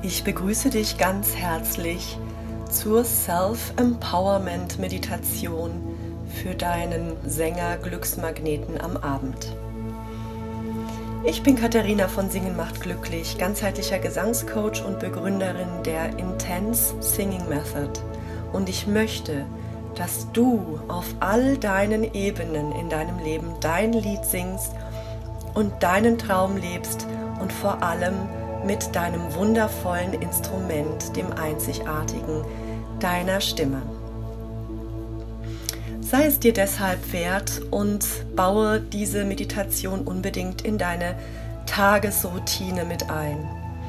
Ich begrüße dich ganz herzlich zur Self-Empowerment-Meditation für deinen Sänger-Glücksmagneten am Abend. Ich bin Katharina von Singen macht glücklich, ganzheitlicher Gesangscoach und Begründerin der Intense Singing Method. Und ich möchte, dass du auf all deinen Ebenen in deinem Leben dein Lied singst und deinen Traum lebst und vor allem mit deinem wundervollen Instrument, dem einzigartigen, deiner Stimme. Sei es dir deshalb wert und baue diese Meditation unbedingt in deine Tagesroutine mit ein.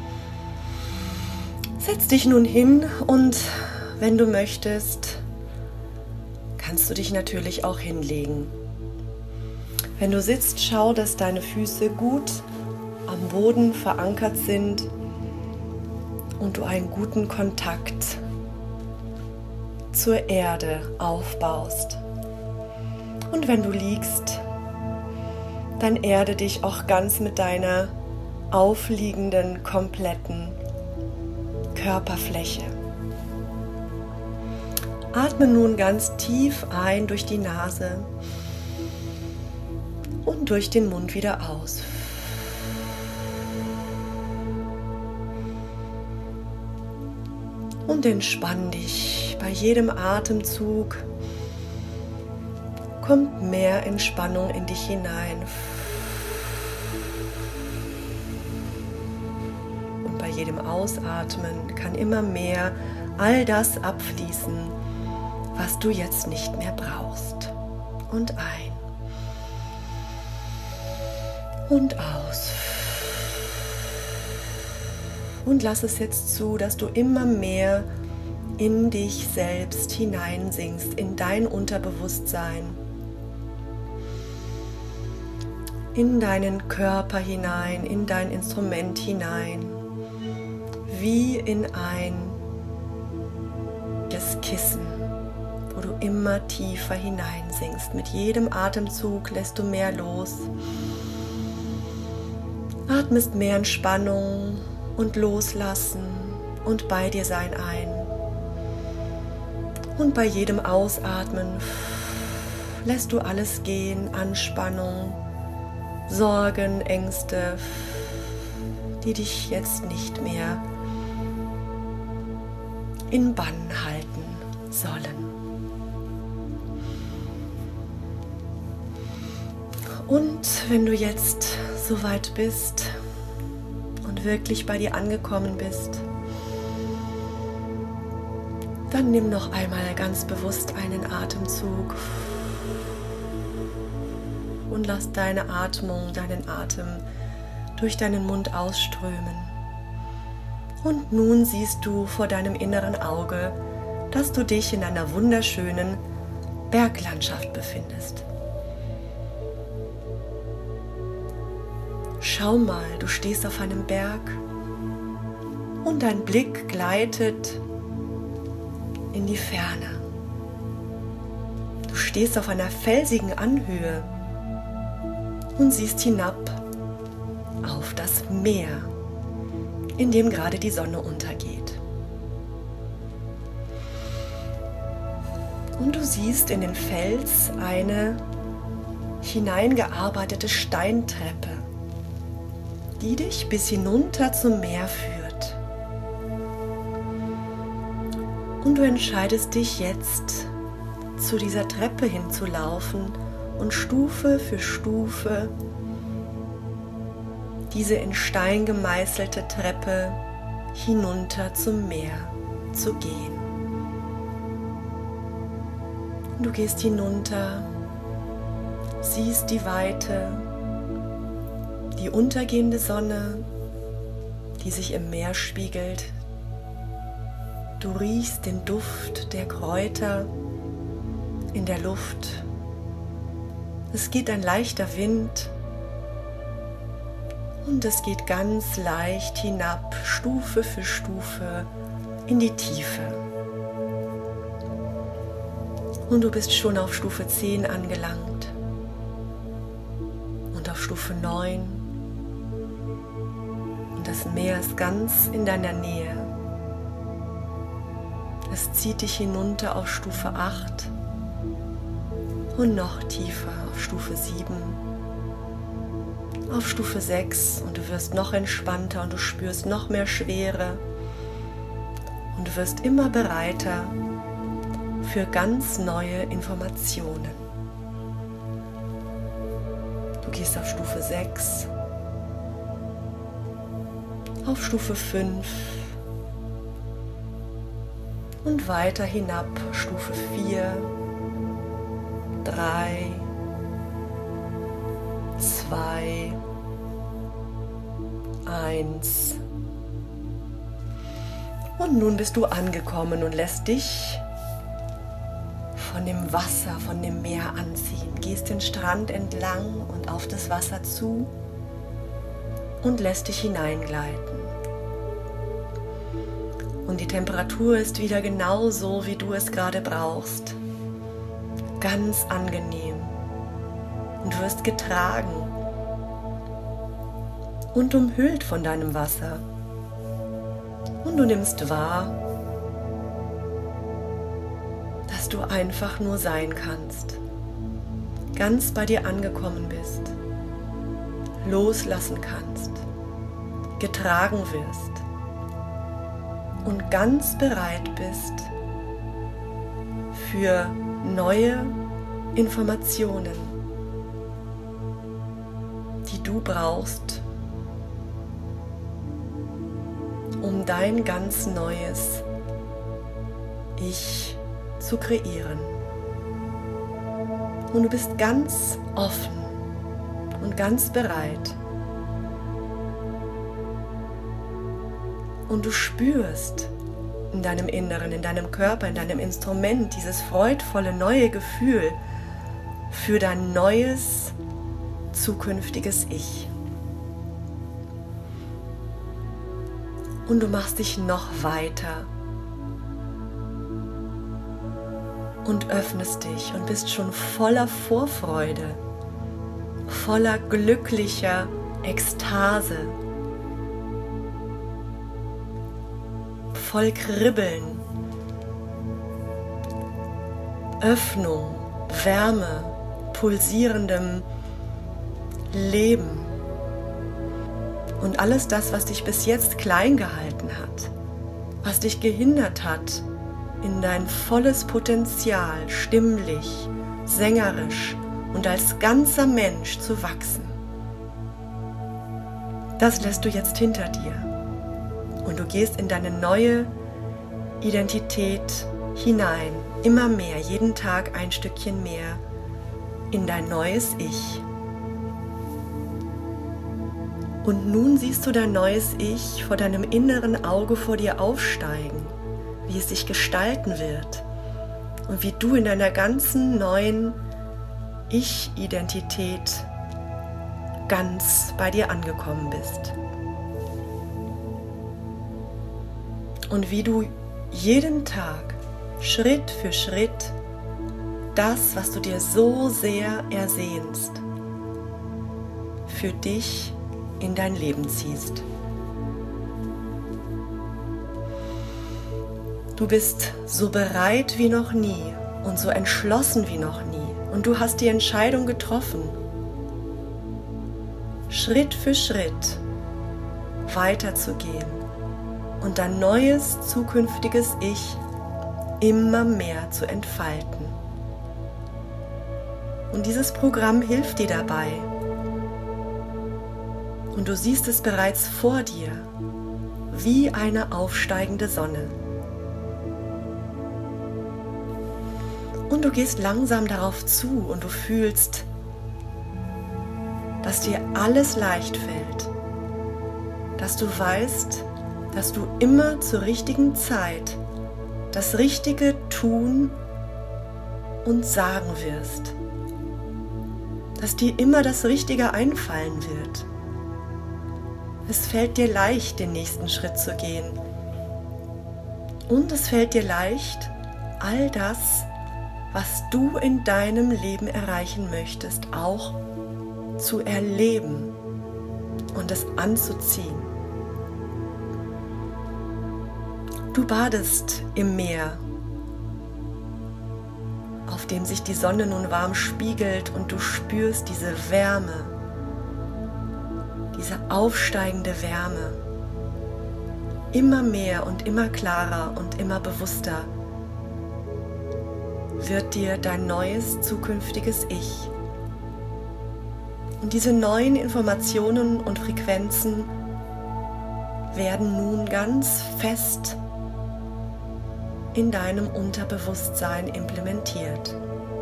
Setz dich nun hin und wenn du möchtest, kannst du dich natürlich auch hinlegen. Wenn du sitzt, schau, dass deine Füße gut am Boden verankert sind und du einen guten Kontakt zur Erde aufbaust. Und wenn du liegst, dann erde dich auch ganz mit deiner aufliegenden, kompletten Körperfläche. Atme nun ganz tief ein durch die Nase und durch den Mund wieder aus. Und entspann dich. Bei jedem Atemzug kommt mehr Entspannung in dich hinein. Und bei jedem Ausatmen kann immer mehr all das abfließen, was du jetzt nicht mehr brauchst. Und ein. Und aus. Und lass es jetzt zu, dass du immer mehr in dich selbst hineinsingst, in dein Unterbewusstsein, in deinen Körper hinein, in dein Instrument hinein, wie in ein Kissen, wo du immer tiefer hineinsingst. Mit jedem Atemzug lässt du mehr los, atmest mehr Entspannung und Loslassen und bei dir sein ein. Und bei jedem Ausatmen lässt du alles gehen, Anspannung, Sorgen, Ängste, die dich jetzt nicht mehr in Bann halten sollen. Und wenn du jetzt soweit bist und wirklich bei dir angekommen bist, dann nimm noch einmal ganz bewusst einen Atemzug und lass deine Atmung, deinen Atem durch deinen Mund ausströmen. Und nun siehst du vor deinem inneren Auge, dass du dich in einer wunderschönen Berglandschaft befindest. Schau mal, du stehst auf einem Berg und dein Blick gleitet in die Ferne. Du stehst auf einer felsigen Anhöhe und siehst hinab auf das Meer, in dem gerade die Sonne untergeht. Und du siehst in den Fels eine hineingearbeitete Steintreppe, die dich bis hinunter zum Meer führt. Und du entscheidest dich jetzt, zu dieser Treppe hinzulaufen und Stufe für Stufe diese in Stein gemeißelte Treppe hinunter zum Meer zu gehen. Du gehst hinunter, siehst die Weite, die untergehende Sonne, die sich im Meer spiegelt. Du riechst den Duft der Kräuter in der Luft. Es geht ein leichter Wind und es geht ganz leicht hinab, Stufe für Stufe in die Tiefe. Und du bist schon auf Stufe 10 angelangt und auf Stufe 9 Und das Meer ist ganz in deiner Nähe. Es zieht dich hinunter auf Stufe 8 und noch tiefer auf Stufe 7, auf Stufe 6 und du wirst noch entspannter und du spürst noch mehr Schwere und du wirst immer bereiter für ganz neue Informationen. Du gehst auf Stufe 6, auf Stufe 5 und weiter hinab, Stufe 4, 3, 2, 1. Und nun bist du angekommen und lässt dich von dem Wasser, von dem Meer anziehen. Gehst den Strand entlang und auf das Wasser zu und lässt dich hineingleiten. Und die Temperatur ist wieder genau so, wie du es gerade brauchst. Ganz angenehm. Und du wirst getragen und umhüllt von deinem Wasser. Und du nimmst wahr, dass du einfach nur sein kannst. Ganz bei dir angekommen bist. Loslassen kannst. Getragen wirst. Und ganz bereit bist für neue Informationen, die du brauchst, um dein ganz neues Ich zu kreieren. Und du bist ganz offen und ganz bereit. Und du spürst in deinem Inneren, in deinem Körper, in deinem Instrument dieses freudvolle neue Gefühl für dein neues, zukünftiges Ich. Und du machst dich noch weiter und öffnest dich und bist schon voller Vorfreude, voller glücklicher Ekstase, voll Kribbeln, Öffnung, Wärme, pulsierendem Leben und alles das, was dich bis jetzt klein gehalten hat, was dich gehindert hat, in dein volles Potenzial stimmlich, sängerisch und als ganzer Mensch zu wachsen. Das lässt du jetzt hinter dir. Und du gehst in deine neue Identität hinein, immer mehr, jeden Tag ein Stückchen mehr, in dein neues Ich. Und nun siehst du dein neues Ich vor deinem inneren Auge vor dir aufsteigen, wie es sich gestalten wird und wie du in deiner ganzen neuen Ich-Identität ganz bei dir angekommen bist. Und wie du jeden Tag, Schritt für Schritt, das, was du dir so sehr ersehnst, für dich in dein Leben ziehst. Du bist so bereit wie noch nie und so entschlossen wie noch nie. Und du hast die Entscheidung getroffen, Schritt für Schritt weiterzugehen und dein neues, zukünftiges Ich immer mehr zu entfalten. Und dieses Programm hilft dir dabei. Und du siehst es bereits vor dir, wie eine aufsteigende Sonne. Und du gehst langsam darauf zu und du fühlst, dass dir alles leicht fällt, dass du weißt, dass du immer zur richtigen Zeit das Richtige tun und sagen wirst, dass dir immer das Richtige einfallen wird. Es fällt dir leicht, den nächsten Schritt zu gehen. Und es fällt dir leicht, all das, was du in deinem Leben erreichen möchtest, auch zu erleben und es anzuziehen Du badest im Meer, auf dem sich die Sonne nun warm spiegelt und du spürst diese Wärme, diese aufsteigende Wärme, immer mehr und immer klarer und immer bewusster wird dir dein neues zukünftiges Ich. Und diese neuen Informationen und Frequenzen werden nun ganz fest in deinem Unterbewusstsein implementiert.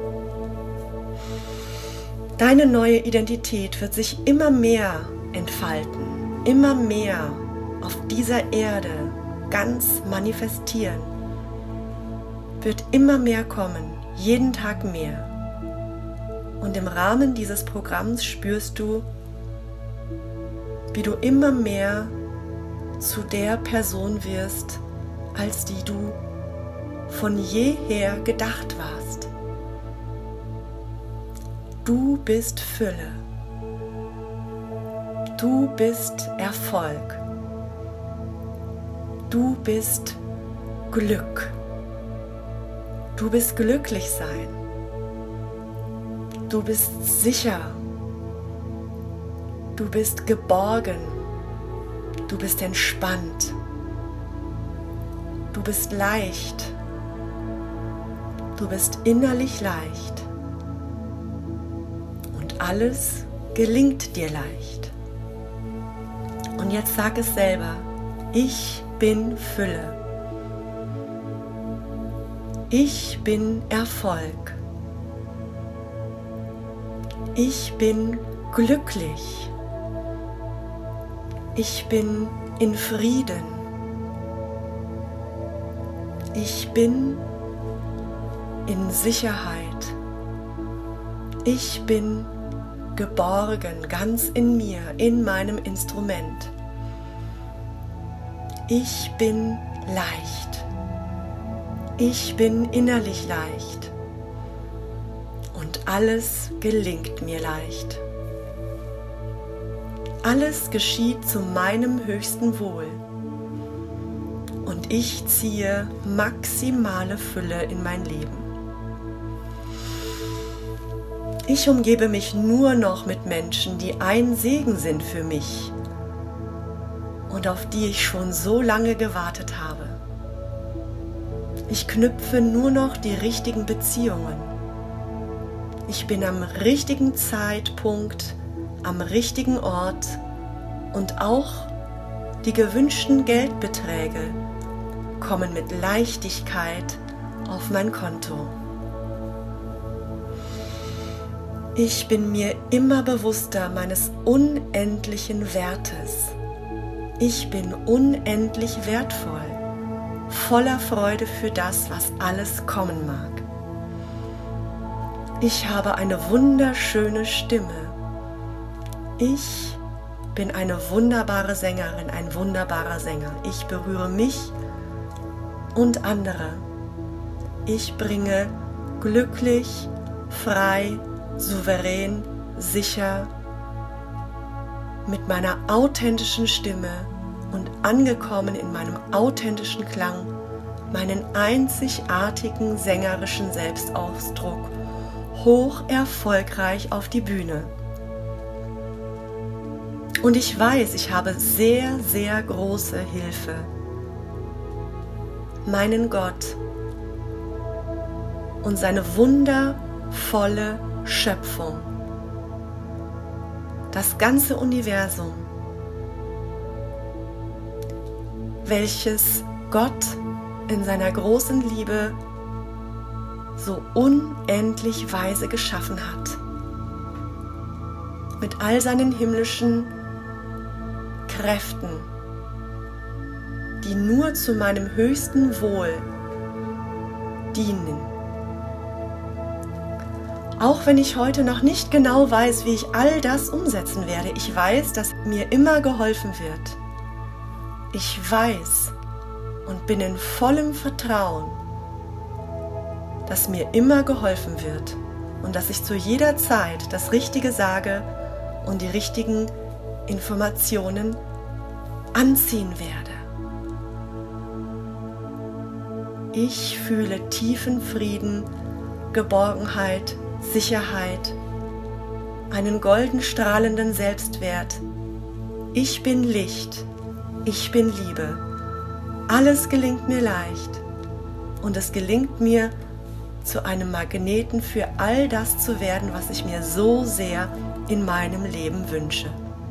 Deine neue Identität wird sich immer mehr entfalten, immer mehr auf dieser Erde ganz manifestieren, wird immer mehr kommen, jeden Tag mehr. Und im Rahmen dieses Programms spürst du, wie du immer mehr zu der Person wirst, als die du von jeher gedacht warst. Du bist Fülle. Du bist Erfolg. Du bist Glück. Du bist glücklich sein. Du bist sicher. Du bist geborgen. Du bist entspannt. Du bist leicht. Du bist innerlich leicht. Und alles gelingt dir leicht. Und jetzt sag es selber. Ich bin Fülle. Ich bin Erfolg. Ich bin glücklich. Ich bin in Frieden. Ich bin in Sicherheit. Ich bin geborgen, ganz in mir, in meinem Instrument. Ich bin leicht. Ich bin innerlich leicht. Und alles gelingt mir leicht. Alles geschieht zu meinem höchsten Wohl. Und ich ziehe maximale Fülle in mein Leben. Ich umgebe mich nur noch mit Menschen, die ein Segen sind für mich und auf die ich schon so lange gewartet habe. Ich knüpfe nur noch die richtigen Beziehungen. Ich bin am richtigen Zeitpunkt, am richtigen Ort und auch die gewünschten Geldbeträge kommen mit Leichtigkeit auf mein Konto. Ich bin mir immer bewusster meines unendlichen Wertes. Ich bin unendlich wertvoll, voller Freude für das, was alles kommen mag. Ich habe eine wunderschöne Stimme. Ich bin eine wunderbare Sängerin, ein wunderbarer Sänger. Ich berühre mich und andere. Ich bringe glücklich, frei, souverän, sicher mit meiner authentischen Stimme und angekommen in meinem authentischen Klang meinen einzigartigen sängerischen Selbstausdruck hoch erfolgreich auf die Bühne. Und ich weiß, ich habe sehr, sehr große Hilfe. Meinen Gott und seine wundervolle Schöpfung. Das ganze Universum, welches Gott in seiner großen Liebe so unendlich weise geschaffen hat. Mit all seinen himmlischen Kräften, die nur zu meinem höchsten Wohl dienen. Auch wenn ich heute noch nicht genau weiß, wie ich all das umsetzen werde, ich weiß, dass mir immer geholfen wird. Ich weiß und bin in vollem Vertrauen, dass mir immer geholfen wird und dass ich zu jeder Zeit das Richtige sage und die richtigen Informationen anziehen werde. Ich fühle tiefen Frieden, Geborgenheit, Sicherheit, einen golden strahlenden Selbstwert. Ich bin Licht, ich bin Liebe. Alles gelingt mir leicht und es gelingt mir, zu einem Magneten für all das zu werden, was ich mir so sehr in meinem Leben wünsche.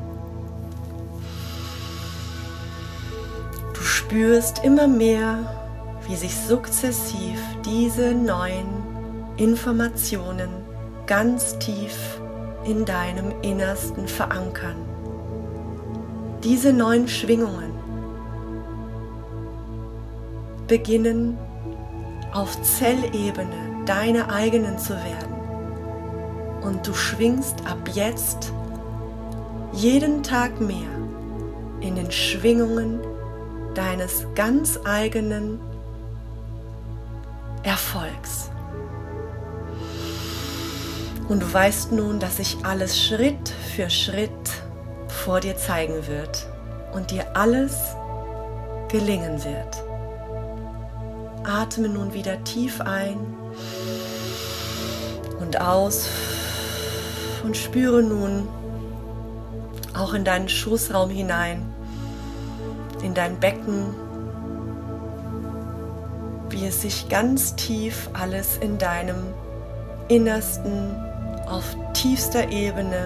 Du spürst immer mehr, wie sich sukzessiv diese neuen Informationen ganz tief in deinem Innersten verankern. Diese neuen Schwingungen beginnen auf Zellebene deine eigenen zu werden. Und du schwingst ab jetzt jeden Tag mehr in den Schwingungen deines ganz eigenen Erfolgs. Und du weißt nun, dass sich alles Schritt für Schritt vor dir zeigen wird und dir alles gelingen wird. Atme nun wieder tief ein und aus und spüre nun auch in deinen Schoßraum hinein, in dein Becken, wie es sich ganz tief alles in deinem Innersten auf tiefster Ebene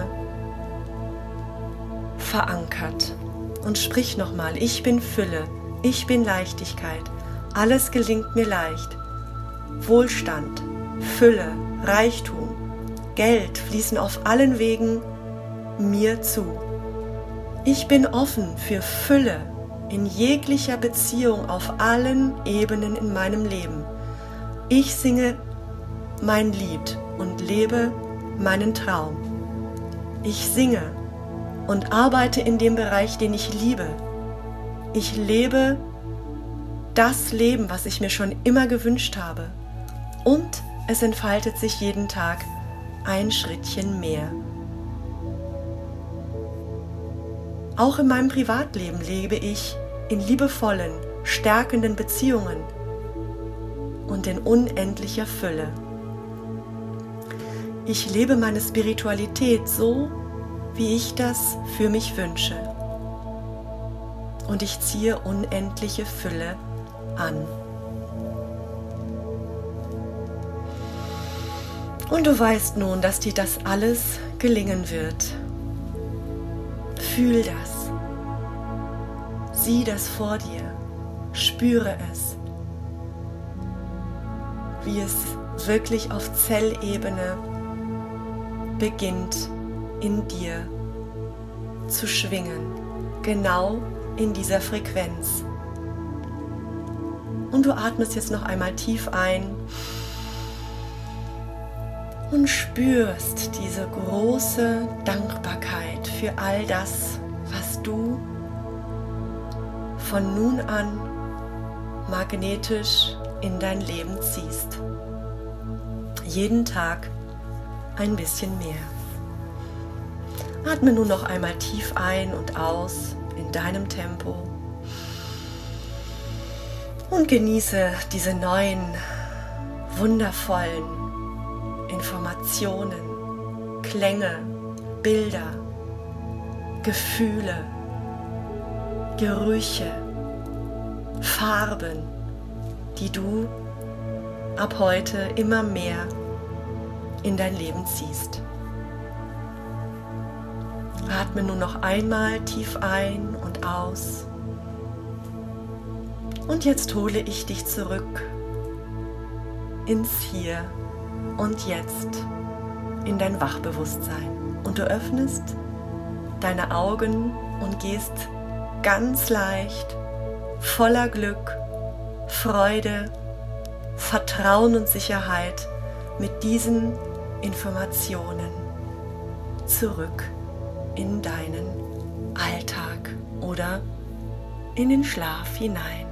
verankert. Und sprich nochmal: Ich bin Fülle, ich bin Leichtigkeit, alles gelingt mir leicht. Wohlstand, Fülle, Reichtum, Geld fließen auf allen Wegen mir zu. Ich bin offen für Fülle in jeglicher Beziehung auf allen Ebenen in meinem Leben. Ich singe mein Lied und lebe meinen Traum. Ich singe und arbeite in dem Bereich, den ich liebe. Ich lebe das Leben, was ich mir schon immer gewünscht habe. Und es entfaltet sich jeden Tag ein Schrittchen mehr. Auch in meinem Privatleben lebe ich in liebevollen, stärkenden Beziehungen und in unendlicher Fülle. Ich lebe meine Spiritualität so, wie ich das für mich wünsche. Und ich ziehe unendliche Fülle an. Und du weißt nun, dass dir das alles gelingen wird. Fühl das. Sieh das vor dir. Spüre es. Wie es wirklich auf Zellebene beginnt, in dir zu schwingen. Genau in dieser Frequenz. Und du atmest jetzt noch einmal tief ein und spürst diese große Dankbarkeit für all das, was du von nun an magnetisch in dein Leben ziehst. Jeden Tag ein bisschen mehr. Atme nun noch einmal tief ein und aus in deinem Tempo und genieße diese neuen, wundervollen Informationen, Klänge, Bilder, Gefühle, Gerüche, Farben, die du ab heute immer mehr in dein Leben ziehst. Atme nun noch einmal tief ein und aus. Und jetzt hole ich dich zurück ins Hier und Jetzt, in dein Wachbewusstsein. Und du öffnest deine Augen und gehst ganz leicht, voller Glück, Freude, Vertrauen und Sicherheit mit diesen Informationen zurück in deinen Alltag oder in den Schlaf hinein.